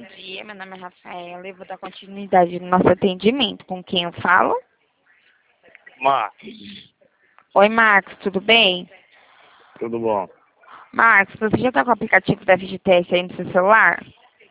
dia. Meu nome é Rafaela e vou dar continuidade no nosso atendimento. Com quem eu falo? Marcos, Oi, Marcos, tudo bem? tudo bom? Marcos, você já está com o aplicativo da FGTS aí no seu celular?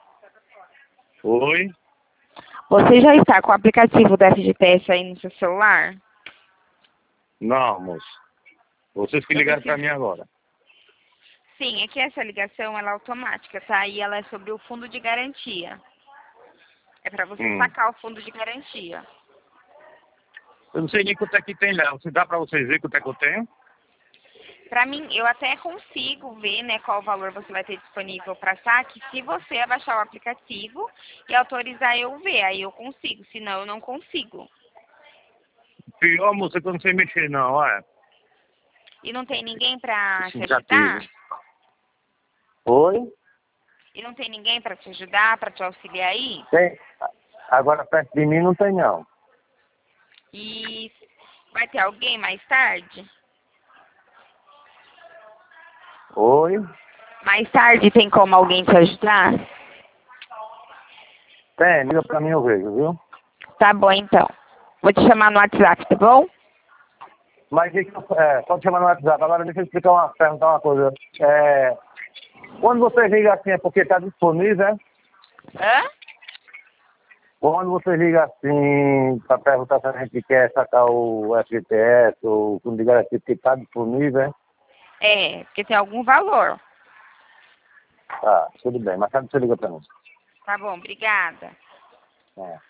Oi? Você já está com o aplicativo da FGTS aí no seu celular? Não, moço. Vocês que ligaram pra mim agora. Sim, é que essa ligação ela é automática, tá? E ela é sobre o fundo de garantia. É para você sacar o fundo de garantia. Eu não sei nem quanto é que tem, não. Se dá pra vocês verem quanto é que eu tenho? Para mim, eu até consigo ver, né, qual valor você vai ter disponível para saque, se você abaixar o aplicativo e autorizar eu ver, aí eu consigo, senão eu não consigo. Pior, moça, que eu não sei mexer, não, olha. E não tem ninguém para te Significativo. ajudar? Oi? E não tem ninguém para te ajudar, para te auxiliar aí? Tem. Agora perto de mim não tem, não. E vai ter alguém mais tarde? Oi? Mais tarde tem como alguém te ajudar? Tem, liga pra mim eu vejo, viu? Tá bom, então. Vou te chamar no WhatsApp, tá bom? Mas pode chamar no WhatsApp. Agora deixa eu perguntar uma coisa. Quando você liga assim é porque está disponível, é? Hã? Quando você liga assim para perguntar se a gente quer sacar o FGTS ou o fundo de garantia que está disponível, é? É, porque tem algum valor. Tá, tudo bem. Mas sabe você liga para mim. Tá bom, obrigada. É.